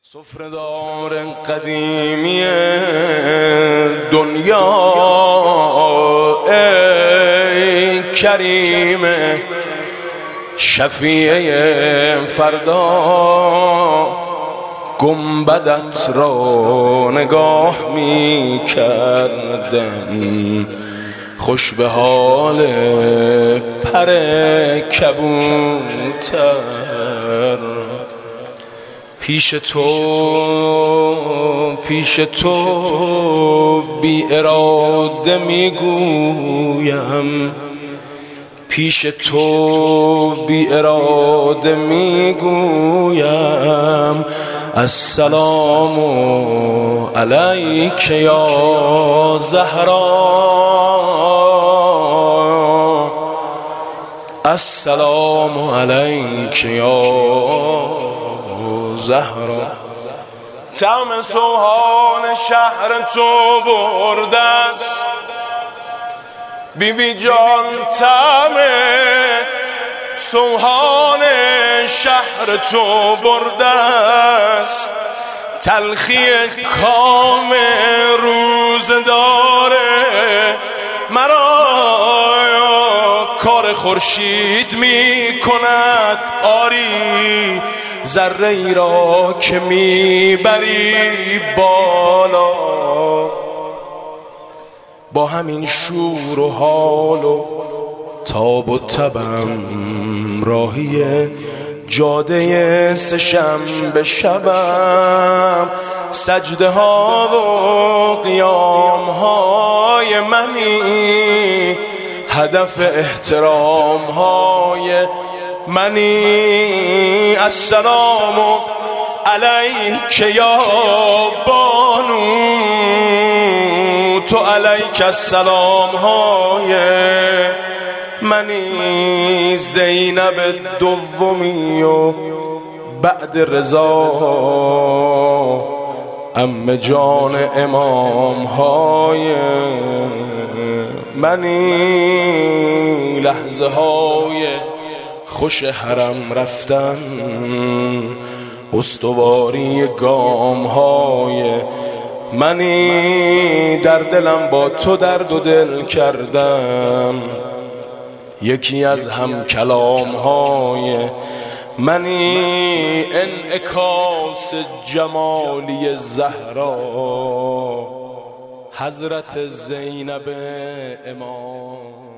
سفره‌دار قدیمی دنیا ای کریم شفیع فردا، گنبدت را نگاه می کردم، خوش به حال پر کبوتر. پیش تو بی اراده میگویم، پیش تو بی اراده میگویم السلام علیک یا زهرا، السلام علیک یا زهرا. طعم سوهان شهر تو برده است بیبی جان، طعم سوهان شهر تو برده است، تلخی کام روزداره مرا کار خورشید می کند. آری ذره ای را که میبری بالا، با همین شور و حال و تاب و تبم راهی جاده سه‌شنبه شبم، سجده ها و قیام های منی، هدف احترام های منی. السلام علیک یا بانو، تو علیک السلام های منی. زینب دومی و بعد رضا عمه جان امام های منی. لحظه های خوش حرم رفتن، استواری گام های منی. در دلم با تو درد و دل کردم، یکی از هم کلام های منی. انعکاس جمالی زهرا حضرت زینب امام